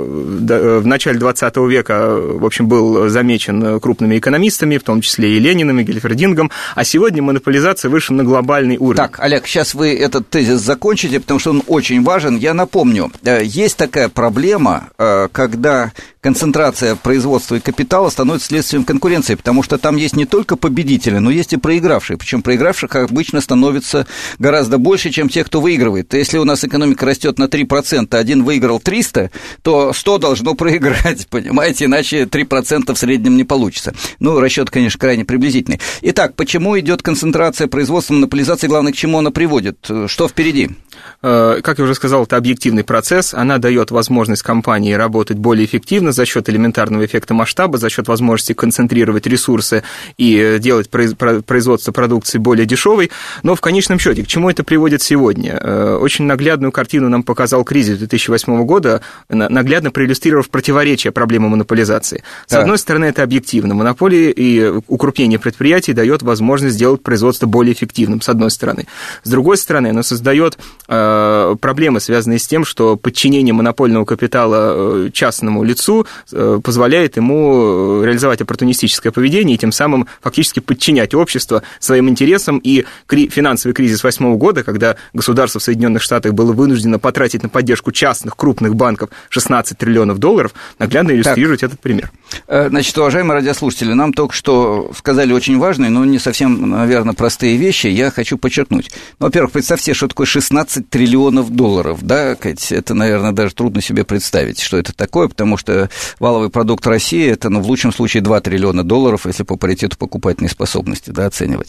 в начале двадцатого века, в общем, был замечен крупными экономистами, в том числе и Лениным, и Гильфердингом, а сегодня монополизация вышла на глобальный уровень. Так, Олег, сейчас вы этот тезис закончите, потому что он очень важен. Я напомню, есть такая проблема, когда концентрация производства и капитала становится следствием конкуренции, потому что там есть не только победители, но есть и проигравшие. Причем проигравших обычно становится гораздо больше, чем тех, кто выигрывает. То если у нас экономика растет на три процента, один выиграл триста, то сто должно проиграть, понимаете, иначе три процента в среднем не получится. Ну, расчет, конечно, крайне приблизительный. Итак, почему идет концентрация производства, монополизация, главное, к чему она приводит? Что впереди? Как я уже сказал, это объективный процесс, она дает возможность компании работать более эффективно за счет элементарного эффекта масштаба, за счет возможности концентрировать ресурсы и делать производство продукции более дешевой, но в конечном счете, к чему это приводит сегодня? Очень наглядную картину нам показал кризис две тысячи восьмого года, наглядно проиллюстрировав противоречие проблемы монополизации. С да. одной стороны, это объективно. Монополия и укрупнение предприятий дает возможность сделать производство более эффективным, с одной стороны. С другой стороны, оно создает проблемы, связанные с тем, что подчинение монопольного капитала частному лицу году позволяет ему реализовать оппортунистическое поведение и тем самым фактически подчинять общество своим интересам. И кри- финансовый кризис восьмого года, когда государство в Соединенных Штатах было вынуждено потратить на поддержку частных крупных банков шестнадцать триллионов долларов, наглядно иллюстрирует так. этот пример. Значит, уважаемые радиослушатели, нам только что сказали очень важные, но не совсем, наверное, простые вещи. Я хочу подчеркнуть. Ну, во-первых, представьте, что такое шестнадцать триллионов долларов. Да, это, наверное, даже трудно себе представить, что это такое, потому что валовый продукт России – это, ну, в лучшем случае два триллиона долларов, если по паритету покупательной способности, да, оценивать.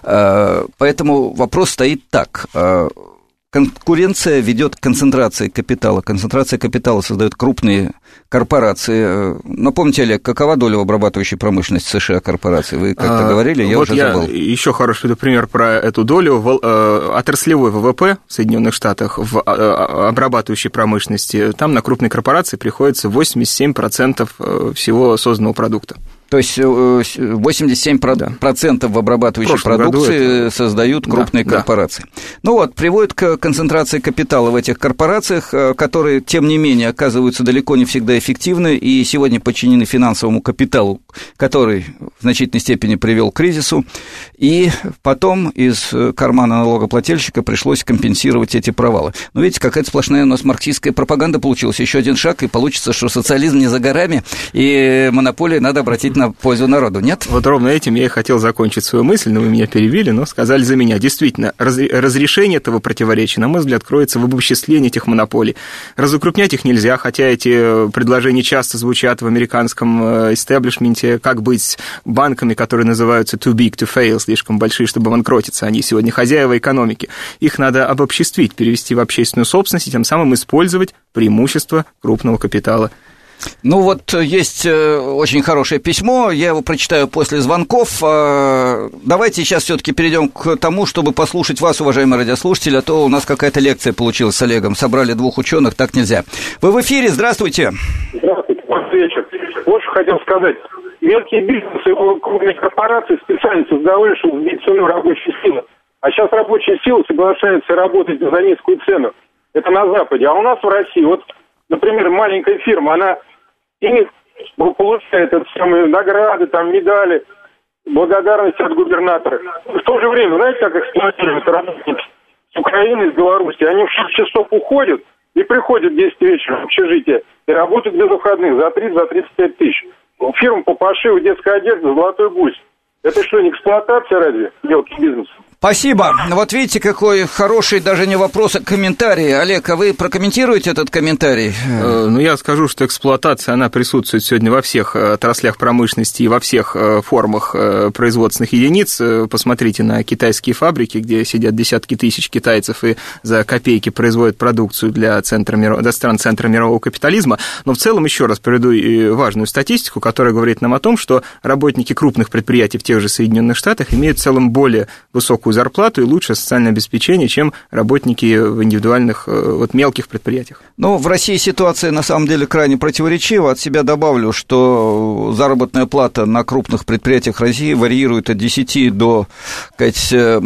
Поэтому вопрос стоит так. Конкуренция ведет к концентрации капитала. Концентрация капитала создает крупные корпорации. Напомните, Олег, какова доля в обрабатывающей промышленности США корпораций? Вы как-то а, говорили, я вот уже я забыл. Еще хороший пример про эту долю. Отраслевой ВВП в Соединенных Штатах в обрабатывающей промышленности, там на крупные корпорации приходится восемьдесят семь процентов всего созданного продукта. То есть восемьдесят семь процентов в обрабатывающей в продукции это... создают крупные да, корпорации. Да. Ну вот, приводит к концентрации капитала в этих корпорациях, которые, тем не менее, оказываются далеко не всегда эффективны и сегодня подчинены финансовому капиталу, который в значительной степени привел к кризису. И потом из кармана налогоплательщика пришлось компенсировать эти провалы. Но видите, какая-то сплошная у нас марксистская пропаганда получилась. Еще один шаг, и получится, что социализм не за горами, и монополии надо обратить на пользу народу, нет? Вот ровно этим я и хотел закончить свою мысль, но вы меня перебили, но сказали за меня. Действительно, раз, разрешение этого противоречия, на мой взгляд, кроется в обобществлении этих монополий. Разукрупнять их нельзя, хотя эти предложения часто звучат в американском истеблишменте, как быть с банками, которые называются too big to fail, слишком большие, чтобы банкротиться. Они сегодня хозяева экономики. Их надо обобществить, перевести в общественную собственность и тем самым использовать преимущества крупного капитала. Ну вот есть очень хорошее письмо, я его прочитаю после звонков. Давайте сейчас все-таки перейдем к тому, чтобы послушать вас, уважаемые радиослушатели, а то у нас какая-то лекция получилась с Олегом. Собрали двух ученых, так нельзя. Вы в эфире, здравствуйте. Здравствуйте, добрый вечер. Вот что хотел сказать. Мелкие бизнесы и крупные корпорации специально создавали, чтобы сбить цену рабочей силы. А сейчас рабочая сила соглашается работать за низкую цену. Это на Западе. А у нас в России, вот, например, маленькая фирма, она имеет, получает это самые награды, там, медали, благодарность от губернатора. В то же время, знаете, как эксплуатируют работники с Украины, с Беларуси? Они в шесть часов уходят и приходят в десять вечера в общежитие и работают без выходных за тридцать, за тридцать пять тысяч. Фирма по пошиву детской одежды «Золотой гусь». Это что, не эксплуатация разве мелкий бизнес? Спасибо. Вот видите, какой хороший, даже не вопрос, а комментарий. Олег, а вы прокомментируете этот комментарий? Э, ну, я скажу, что эксплуатация, она присутствует сегодня во всех отраслях промышленности и во всех формах производственных единиц. Посмотрите на китайские фабрики, где сидят десятки тысяч китайцев и за копейки производят продукцию для, центра, для стран центра мирового капитализма. Но в целом, еще раз приведу важную статистику, которая говорит нам о том, что работники крупных предприятий в тех же Соединенных Штатах имеют в целом более высокую зарплату и лучшее социальное обеспечение, чем работники в индивидуальных, вот, мелких предприятиях. Ну, в России ситуация, на самом деле, крайне противоречива. От себя добавлю, что заработная плата на крупных предприятиях России варьирует от десяти до, так сказать,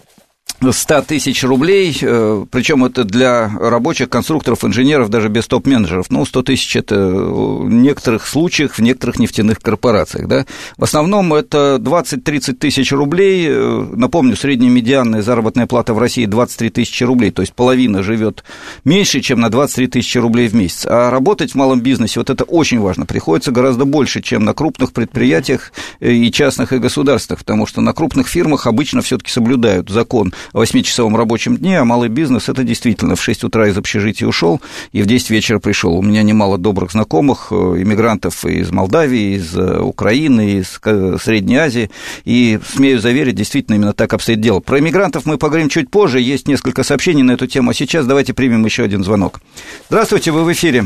сто тысяч рублей, причем это для рабочих, конструкторов, инженеров, даже без топ-менеджеров. Ну, сто тысяч – это в некоторых случаях, в некоторых нефтяных корпорациях, да. В основном это двадцать-тридцать тысяч рублей. Напомню, средняя медианная заработная плата в России двадцать три тысячи рублей, то есть половина живет меньше, чем на двадцать три тысячи рублей в месяц. А работать в малом бизнесе, вот это очень важно, приходится гораздо больше, чем на крупных предприятиях и частных, и государственных, потому что на крупных фирмах обычно все-таки соблюдают закон о восьмичасовом рабочем дне, а малый бизнес – это действительно в шесть утра из общежития ушел и в десять вечера пришел. У меня немало добрых знакомых, иммигрантов из Молдавии, из Украины, из Средней Азии, и, смею заверить, действительно именно так обстоит дело. Про иммигрантов мы поговорим чуть позже, есть несколько сообщений на эту тему, а сейчас давайте примем еще один звонок. Здравствуйте, вы в эфире.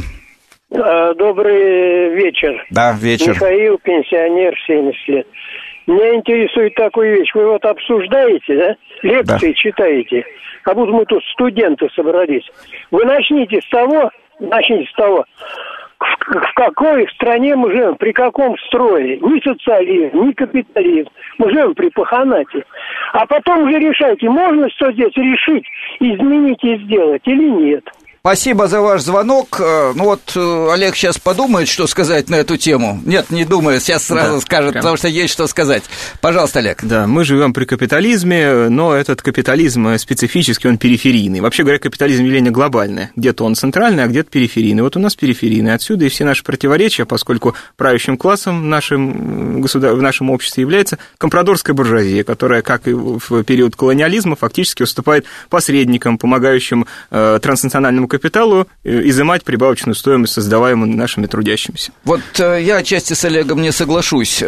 Добрый вечер. Да, вечер. Михаил, пенсионер, семьдесят лет. Меня интересует такую вещь. Вы вот обсуждаете, да? Лекции да. читаете. Как будто мы тут студенты собрались. Вы начните с того, начните с того, в, в какой стране мы живем, при каком строе. Ни социализм, ни капитализм. Мы живем при паханате. А потом уже решайте, можно что здесь решить, изменить и сделать или нет. Спасибо за ваш звонок. Ну вот Олег сейчас подумает, что сказать на эту тему. Нет, не думает, сейчас сразу да, скажет, прям. Потому что есть что сказать. Пожалуйста, Олег. Да, мы живем при капитализме, но этот капитализм специфический, он периферийный. Вообще говоря, капитализм явление глобальное. Где-то он центральный, а где-то периферийный. Вот у нас периферийный. Отсюда и все наши противоречия, поскольку правящим классом в нашем, государ... в нашем обществе является компрадорская буржуазия, которая, как и в период колониализма, фактически выступает посредником, помогающим э, транснациональному капиталу изымать прибавочную стоимость, создаваемую нашими трудящимися. Вот я отчасти с Олегом не соглашусь.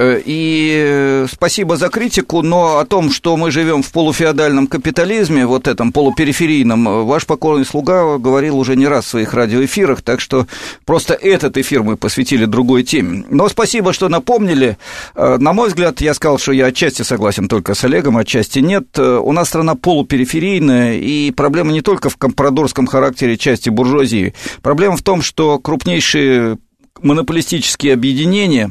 И спасибо за критику, но о том, что мы живем в полуфеодальном капитализме, вот этом полупериферийном, ваш покорный слуга говорил уже не раз в своих радиоэфирах, так что просто этот эфир мы посвятили другой теме. Но спасибо, что напомнили. На мой взгляд, я сказал, что я отчасти согласен только с Олегом, отчасти нет. У нас страна полупериферийная, и проблема не только в компрадорском характере части буржуазии. Проблема в том, что крупнейшие монополистические объединения,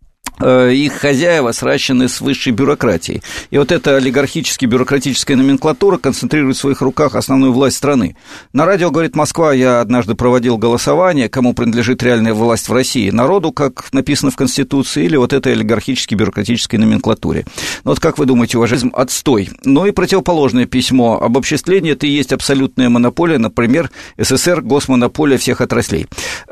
их хозяева сращены с высшей бюрократией. И вот эта олигархически-бюрократическая номенклатура концентрирует в своих руках основную власть страны. На радио «Говорит Москва» я однажды проводил голосование, кому принадлежит реальная власть в России. Народу, как написано в Конституции, или вот этой олигархически-бюрократической номенклатуре. Ну вот как вы думаете, уважаемый, отстой. Ну и противоположное письмо. Обобществление – это и есть абсолютная монополия, например, СССР – госмонополия всех отраслей.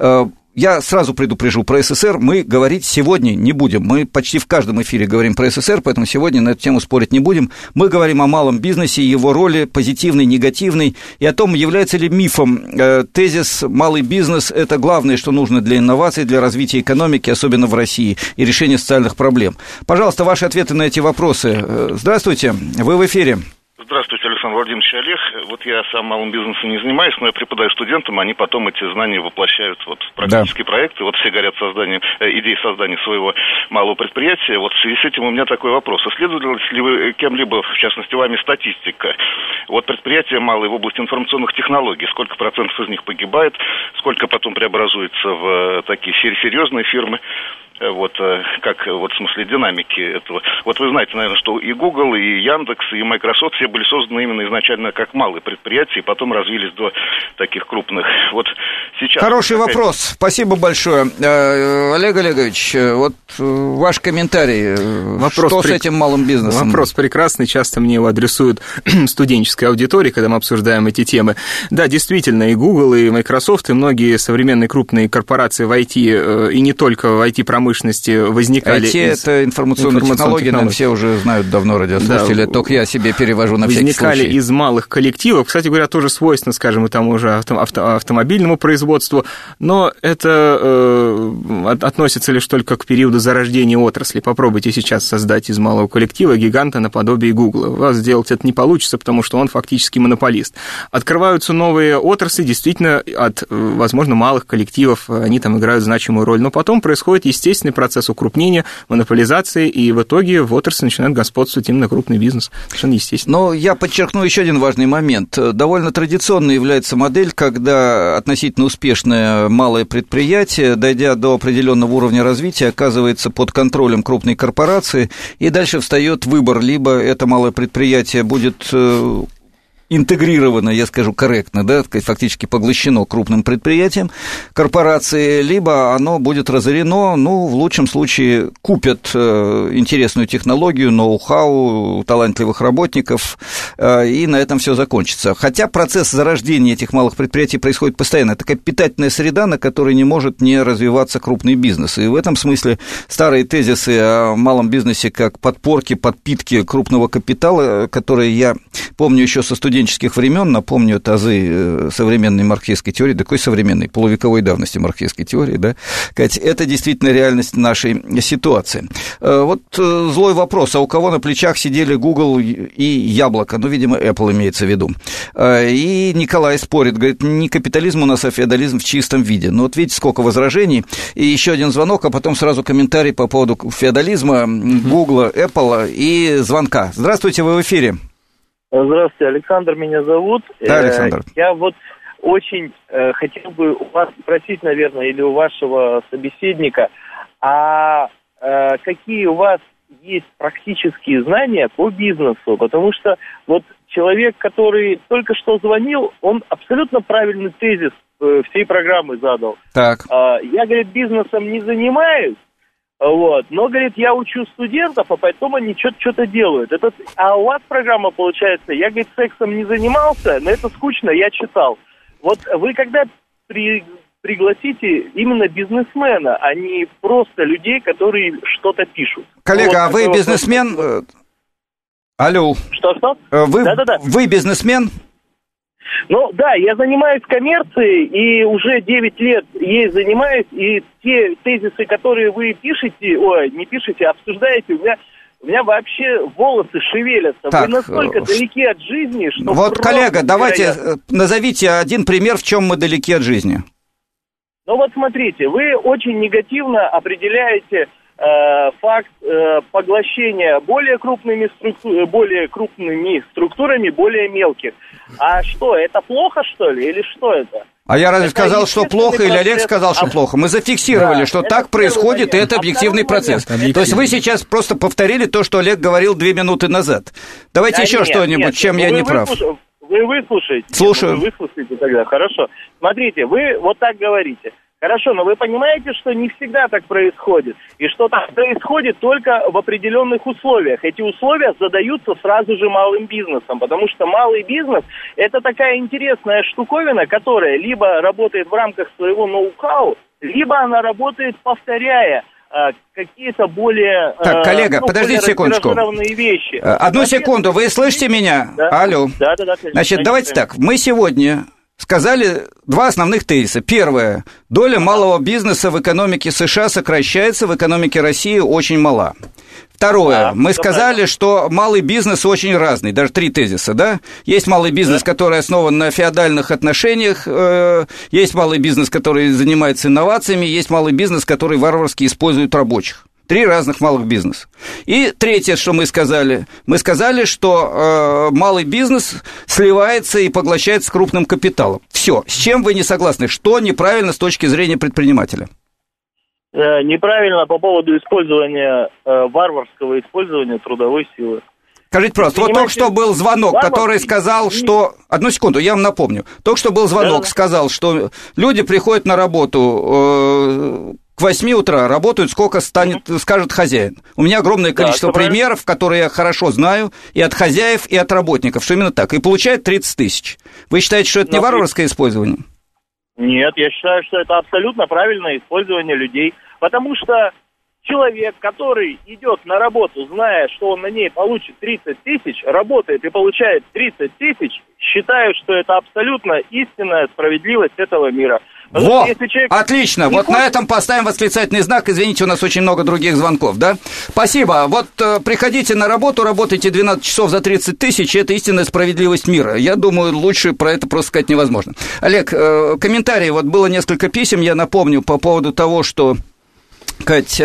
Я сразу предупрежу, про СССР мы говорить сегодня не будем. Мы почти в каждом эфире говорим про СССР, поэтому сегодня на эту тему спорить не будем. Мы говорим о малом бизнесе, его роли, позитивной, негативной, и о том, является ли мифом э, тезис «малый бизнес» – это главное, что нужно для инноваций, для развития экономики, особенно в России, и решения социальных проблем. Пожалуйста, ваши ответы на эти вопросы. Здравствуйте, вы в эфире. Здравствуйте, Александр Владимирович, Олег. Вот я сам малым бизнесом не занимаюсь, но я преподаю студентам, они потом эти знания воплощают вот в практические да. проекты. Вот все горят созданием, э, идеей создания своего малого предприятия. Вот в связи с этим у меня такой вопрос. Исследовали ли вы кем-либо, в частности вами, статистика? Вот предприятия малые в области информационных технологий, сколько процентов из них погибает, сколько потом преобразуется в такие серьезные фирмы? Вот, как, вот в смысле динамики этого. Вот вы знаете, наверное, что и Google, и Яндекс, и Microsoft все были созданы именно изначально как малые предприятия, и потом развились до таких крупных. Вот сейчас... Хороший опять... вопрос, спасибо большое. Олег Олегович, вот ваш комментарий, вопрос что прек... с этим малым бизнесом? Вопрос прекрасный, часто мне его адресуют студенческой аудитории, когда мы обсуждаем эти темы. Да, действительно, и Google, и Microsoft, и многие современные крупные корпорации в ай ти, и не только в ай ти-промышленности, возникали... ай ти – это информационные технологии, технологии, наверное, все уже знают давно радиослушатели, да, только я себе перевожу на всякий случай. Возникали из малых коллективов, кстати говоря, тоже свойственно, скажем, тому же авто, авто, автомобильному производству, но это э, относится лишь только к периоду зарождения отрасли. Попробуйте сейчас создать из малого коллектива гиганта наподобие Гугла. У вас сделать это не получится, потому что он фактически монополист. Открываются новые отрасли, действительно, от, возможно, малых коллективов, они там играют значимую роль, но потом происходит, естественно, процесс укрупнения, монополизации, и в итоге в отрасли начинает господствовать именно крупный бизнес. Совершенно естественно. Но я подчеркну еще один важный момент. Довольно традиционной является модель, когда относительно успешное малое предприятие, дойдя до определенного уровня развития, оказывается под контролем крупной корпорации, и дальше встает выбор, либо это малое предприятие будет интегрировано, я скажу корректно, да, фактически поглощено крупным предприятием корпорации, либо оно будет разорено, ну, в лучшем случае купят интересную технологию, ноу-хау, талантливых работников, и на этом все закончится. Хотя процесс зарождения этих малых предприятий происходит постоянно. Это такая питательная среда, на которой не может не развиваться крупный бизнес. И в этом смысле старые тезисы о малом бизнесе как подпорке, подпитке крупного капитала, которые я помню еще со студентов времен, напомню, это азы современной марксистской теории, такой современной, полувековой давности марксистской теории, да, это действительно реальность нашей ситуации. Вот злой вопрос, а у кого на плечах сидели Google и Яблоко, ну, видимо, Apple имеется в виду. И Николай спорит, говорит, не капитализм у нас, а феодализм в чистом виде. Ну, вот видите, сколько возражений, и еще один звонок, а потом сразу комментарий по поводу феодализма, Google, Apple и звонка. Здравствуйте, вы в эфире. Здравствуйте, Александр меня зовут. Да, Александр. Я вот очень э, хотел бы у вас спросить, наверное, или у вашего собеседника, а э, какие у вас есть практические знания по бизнесу? Потому что вот человек, который только что звонил, он абсолютно правильный тезис всей программы задал. Так. Я, говорит, бизнесом не занимаюсь, вот, но, говорит, я учу студентов, а потом они что-то, что-то делают. Это, а у вас программа, получается, я, говорит, сексом не занимался, но это скучно, я читал. Вот вы когда при, пригласите именно бизнесмена, а не просто людей, которые что-то пишут. Коллега, вот, а вы бизнесмен? Вопрос. Алло. Что-что? Вы, Да-да-да. Вы бизнесмен? Ну, да, я занимаюсь коммерцией, и уже девять лет ей занимаюсь, и те тезисы, которые вы пишете, ой, не пишете, обсуждаете, у меня, у меня вообще волосы шевелятся. Так, вы настолько далеки от жизни, что... Вот, коллега, давайте невероятно. Назовите один пример, в чем мы далеки от жизни. Ну, вот смотрите, вы очень негативно определяете... факт э, поглощения более крупными, структу... более крупными структурами более мелких. А что, это плохо, что ли, или что это? А я разве это сказал, что плохо, процесс... или Олег сказал, что а... плохо? Мы зафиксировали, да, что так происходит, и это объективный процесс. Объективный. То есть вы сейчас просто повторили то, что Олег говорил две минуты назад. Давайте да еще нет, что-нибудь, нет, чем я не прав. Выслуш... Вы выслушаете. Слушаю. Вы выслушаете тогда, хорошо. Смотрите, вы вот так говорите. Хорошо, но вы понимаете, что не всегда так происходит, и что так происходит только в определенных условиях. Эти условия задаются сразу же малым бизнесом, потому что малый бизнес – это такая интересная штуковина, которая либо работает в рамках своего ноу-хау, либо она работает, повторяя э, какие-то более… Так, э, коллега, ну, подождите секундочку. Вещи. Одну секунду, вы слышите меня? Да. Алло. Да, да, да. Значит, конечно. Давайте так, мы сегодня… сказали два основных тезиса. Первое. Доля малого бизнеса в экономике США сокращается, в экономике России очень мала. Второе. Да, мы сказали, правильно. Что малый бизнес очень разный. Даже три тезиса, да? Есть малый бизнес, да. который основан на феодальных отношениях, э, есть малый бизнес, который занимается инновациями, есть малый бизнес, который варварски использует рабочих. Три разных малых бизнеса. И третье, что мы сказали, мы сказали, что э, малый бизнес сливается и поглощается крупным капиталом. Все. С чем вы не согласны? Что неправильно с точки зрения предпринимателя? Э, неправильно по поводу использования, э, варварского использования трудовой силы. Скажите просто, вот только что был звонок, варварский, который сказал, что... Одну секунду, я вам напомню. Только что был звонок, да. сказал, что люди приходят на работу... Э, к восьми утра работают, сколько станет, скажет хозяин. У меня огромное количество да, примеров, которые я хорошо знаю, и от хозяев, и от работников, что именно так. И получает тридцать тысяч. Вы считаете, что это не варварское использование? Нет, я считаю, что это абсолютно правильное использование людей. Потому что человек, который идет на работу, зная, что он на ней получит тридцать тысяч, работает и получает тридцать тысяч, считаю, что это абсолютно истинная справедливость этого мира. Во, отлично, вот хочет... на этом поставим восклицательный знак, извините, у нас очень много других звонков, да? Спасибо, вот э, приходите на работу, работайте двенадцать часов за тридцать тысяч, это истинная справедливость мира, я думаю, лучше про это просто сказать невозможно. Олег, э, комментарии, вот было несколько писем, я напомню, по поводу того, что... Кать,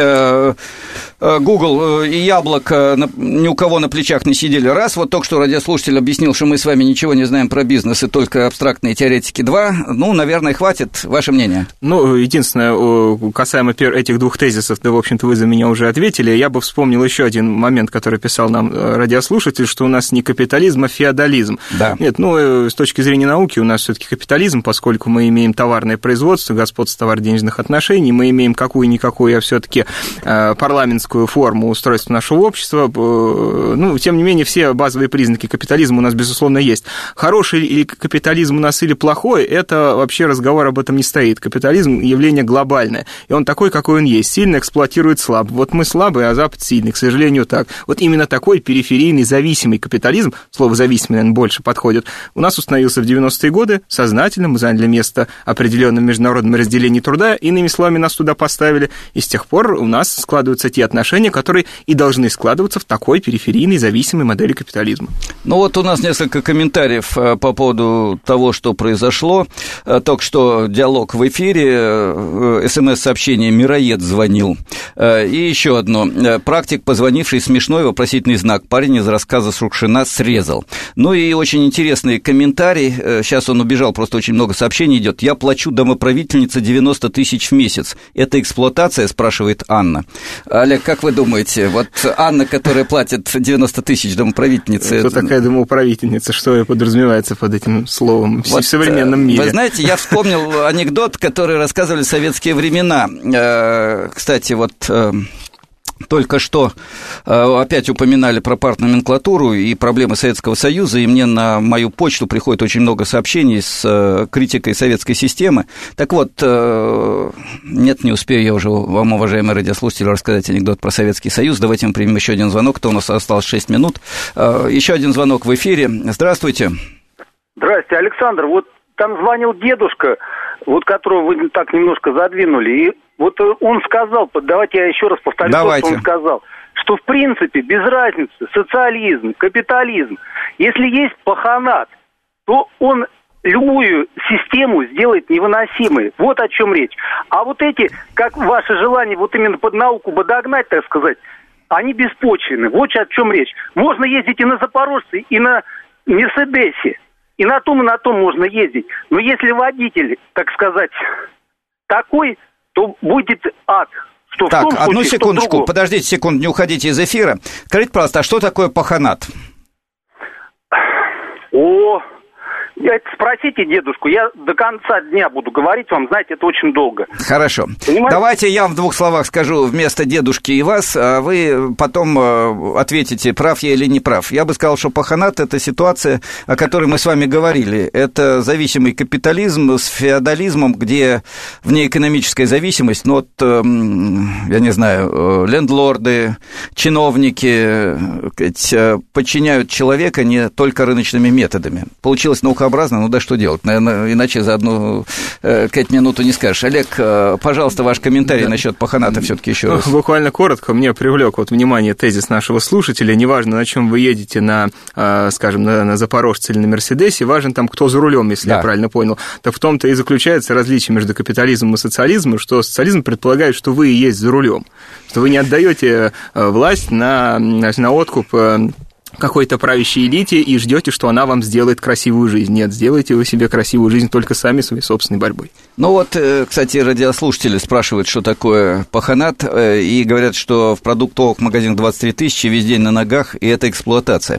Google и Яблоко ни у кого на плечах не сидели. Раз, вот только что радиослушатель объяснил, что мы с вами ничего не знаем про бизнес и только абстрактные теоретики. Два, ну, наверное, хватит. Ваше мнение? Ну, единственное, касаемо этих двух тезисов, да, в общем-то, вы за меня уже ответили. Я бы вспомнил еще один момент, который писал нам радиослушатель, что у нас не капитализм, а феодализм. Да. Нет, ну, с точки зрения науки у нас все-таки капитализм, поскольку мы имеем товарное производство, господство товарно-денежных отношений, мы имеем какую-никакую, все-таки парламентскую форму устройства нашего общества. Ну, тем не менее, все базовые признаки капитализма у нас, безусловно, есть. Хороший ли капитализм у нас или плохой, это вообще разговор об этом не стоит. Капитализм – явление глобальное, и он такой, какой он есть. Сильно эксплуатирует слаб. Вот мы слабые, а Запад сильный, к сожалению, так. Вот именно такой периферийный, зависимый капитализм, слово «зависимый», наверное, больше подходит, у нас установился в девяностые годы сознательно, мы заняли место определенном международном разделении труда, иными словами, нас туда поставили, и с тех пор у нас складываются те отношения, которые и должны складываться в такой периферийной зависимой модели капитализма. Ну вот у нас несколько комментариев по поводу того, что произошло. Только что диалог в эфире, смс-сообщение «Мироед звонил». И еще одно. Практик, позвонивший, смешной вопросительный знак. Парень из рассказа Шукшина срезал. Ну и очень интересный комментарий. Сейчас он убежал, просто очень много сообщений идет. «Я плачу домоправительнице девяносто тысяч в месяц. Это эксплуатация?» спрашивает Анна. Олег, как вы думаете, вот Анна, которая платит девяносто тысяч домоправительнице... Кто это... такая домоправительница? Что подразумевается под этим словом вот, в современном мире? Вы знаете, я вспомнил анекдот, который рассказывали в советские времена. Кстати, вот... Только что опять упоминали про партноменклатуру и проблемы Советского Союза, и мне на мою почту приходит очень много сообщений с критикой советской системы. Так вот, нет, не успею я уже вам, уважаемые радиослушатели, рассказать анекдот про Советский Союз. Давайте мы примем еще один звонок, то у нас осталось шесть минут. Еще один звонок в эфире. Здравствуйте. Здравствуйте, Александр. Вот там звонил дедушка, вот которого вы так немножко задвинули, и вот он сказал, давайте я еще раз повторю то, что он сказал, что в принципе без разницы социализм, капитализм, если есть паханат, то он любую систему сделает невыносимой. Вот о чем речь. А вот эти, как ваше желание вот именно под науку бы догнать, так сказать, они беспочвенны. Вот о чем речь. Можно ездить и на Запорожце, и на Мерседесе. И на том, и на том можно ездить. Но если водитель, так сказать, такой, то будет ад. Что так, в том одну случае, секундочку, подождите секунду, не уходите из эфира. Скажите, пожалуйста, а что такое паханат? О, это спросите дедушку, я до конца дня буду говорить вам, знаете, это очень долго. Хорошо. Понимаете? Давайте я в двух словах скажу вместо дедушки и вас, а вы потом ответите, прав я или не прав. Я бы сказал, что паханат – это ситуация, о которой мы с вами говорили. Это зависимый капитализм с феодализмом, где внеэкономическая зависимость, ну вот, я не знаю, лендлорды, чиновники подчиняют человека не только рыночными методами. Получилось наукообразно. Ну да что делать? Наверное, иначе за одну э, минуту не скажешь. Олег, э, пожалуйста, ваш комментарий да. насчет паханата все-таки еще раз. Буквально коротко, мне привлек вот внимание тезис нашего слушателя. Неважно, на чем вы едете, на, э, скажем, на, на Запорожце или на Мерседесе, важен там, кто за рулем, если да. я правильно понял. Так в том-то и заключается различие между капитализмом и социализмом, что социализм предполагает, что вы и есть за рулем, что вы не отдаете власть на, на откуп какой-то правящей элите и ждете, что она вам сделает красивую жизнь. Нет, сделайте вы себе красивую жизнь только сами своей собственной борьбой. Ну вот, кстати, радиослушатели спрашивают, что такое паханат, и говорят, что в продуктовых магазинах двадцать три тысячи, весь день на ногах, и это эксплуатация.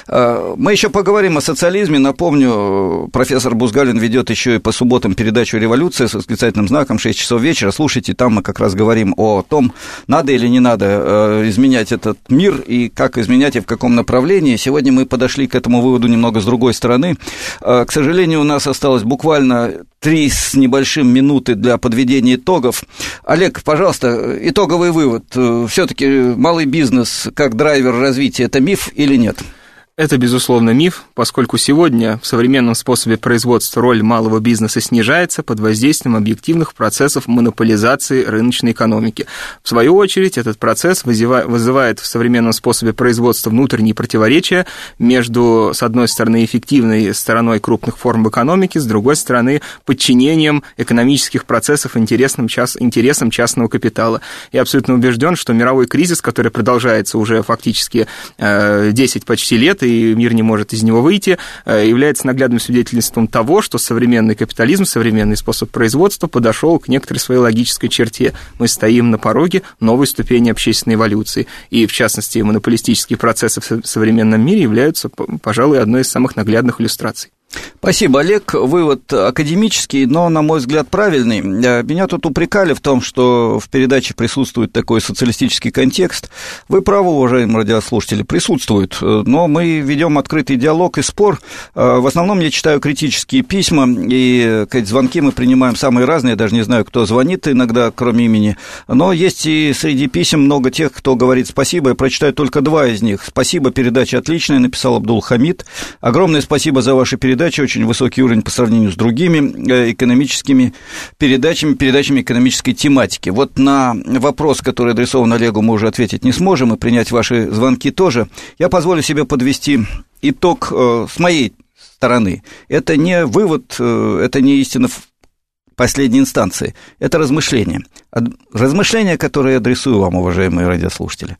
Мы еще поговорим о социализме. Напомню, профессор Бузгалин ведет еще и по субботам передачу «Революция» с восклицательным знаком, шесть часов вечера. Слушайте, там мы как раз говорим о том, надо или не надо изменять этот мир, и как изменять, и в каком направлении. Сегодня мы подошли к этому выводу немного с другой стороны. К сожалению, у нас осталось буквально три с небольшим минуты для подведения итогов. Олег, пожалуйста, итоговый вывод. Все-таки малый бизнес как драйвер развития – это миф или нет? Это, безусловно, миф, поскольку сегодня в современном способе производства роль малого бизнеса снижается под воздействием объективных процессов монополизации рыночной экономики. В свою очередь, этот процесс вызывает в современном способе производства внутренние противоречия между, с одной стороны, эффективной стороной крупных форм экономики, с другой стороны, подчинением экономических процессов интересам, интересам частного капитала. Я абсолютно убежден, что мировой кризис, который продолжается уже фактически десять почти лет, и мир не может из него выйти, является наглядным свидетельством того, что современный капитализм, современный способ производства подошел к некоторой своей логической черте. Мы стоим на пороге новой ступени общественной эволюции. И, в частности, монополистические процессы в современном мире являются, пожалуй, одной из самых наглядных иллюстраций. Спасибо, Олег. Вывод академический, но, на мой взгляд, правильный. Меня тут упрекали в том, что в передаче присутствует такой социалистический контекст. Вы правы, уважаемые радиослушатели, присутствует, но мы ведем открытый диалог и спор. В основном я читаю критические письма, и звонки мы принимаем самые разные, я даже не знаю, кто звонит иногда, кроме имени, но есть и среди писем много тех, кто говорит спасибо, я прочитаю только два из них. Спасибо, передача отличная, написал Абдул-Хамид. Огромное спасибо за ваши передачи. Очень высокий уровень по сравнению с другими экономическими передачами, передачами экономической тематики. Вот на вопрос, который адресован Олегу, мы уже ответить не сможем, и принять ваши звонки тоже. Я позволю себе подвести итог с моей стороны. Это не вывод, это не истина в последней инстанции, это размышление. Размышление, которое я адресую вам, уважаемые радиослушатели.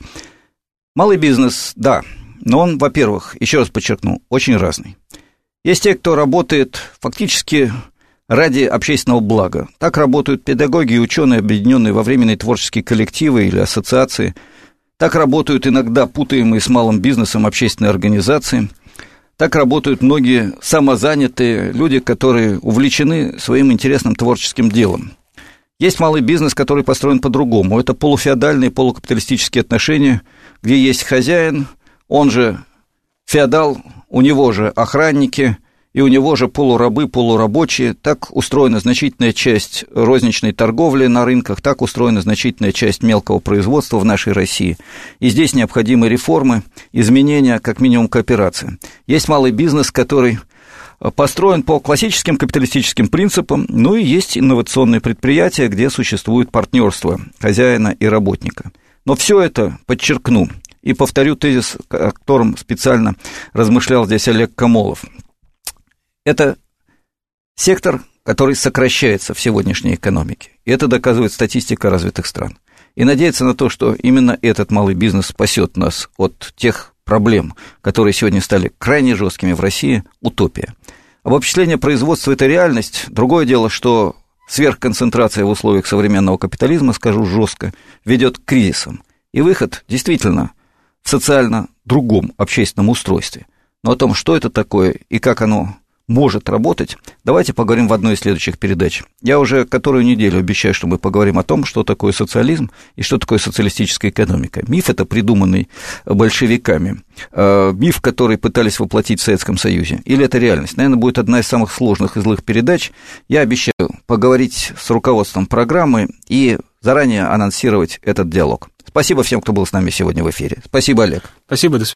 Малый бизнес, да, но он, во-первых, еще раз подчеркну, очень разный. Есть те, кто работает фактически ради общественного блага. Так работают педагоги и ученые, объединенные во временные творческие коллективы или ассоциации. Так работают иногда путаемые с малым бизнесом общественные организации. Так работают многие самозанятые люди, которые увлечены своим интересным творческим делом. Есть малый бизнес, который построен по-другому. Это полуфеодальные, полукапиталистические отношения, где есть хозяин, он же феодал, у него же охранники, и у него же полурабы, полурабочие. Так устроена значительная часть розничной торговли на рынках, так устроена значительная часть мелкого производства в нашей России. И здесь необходимы реформы, изменения, как минимум кооперации. Есть малый бизнес, который построен по классическим капиталистическим принципам, ну и есть инновационные предприятия, где существует партнерство хозяина и работника. Но все это, подчеркну, и повторю тезис, о котором специально размышлял здесь Олег Камолов. Это сектор, который сокращается в сегодняшней экономике. И это доказывает статистика развитых стран. И надеяться на то, что именно этот малый бизнес спасет нас от тех проблем, которые сегодня стали крайне жесткими в России, утопия. Обобщение производства – это реальность. Другое дело, что сверхконцентрация в условиях современного капитализма, скажу жестко, ведет к кризисам. И выход действительно в социально другом общественном устройстве. Но о том, что это такое и как оно может работать, давайте поговорим в одной из следующих передач. Я уже которую неделю обещаю, что мы поговорим о том, что такое социализм и что такое социалистическая экономика. Миф это придуманный большевиками, миф, который пытались воплотить в Советском Союзе, или это реальность? Наверное, будет одна из самых сложных и злых передач. Я обещаю поговорить с руководством программы и заранее анонсировать этот диалог. Спасибо всем, кто был с нами сегодня в эфире. Спасибо, Олег. Спасибо, до свидания.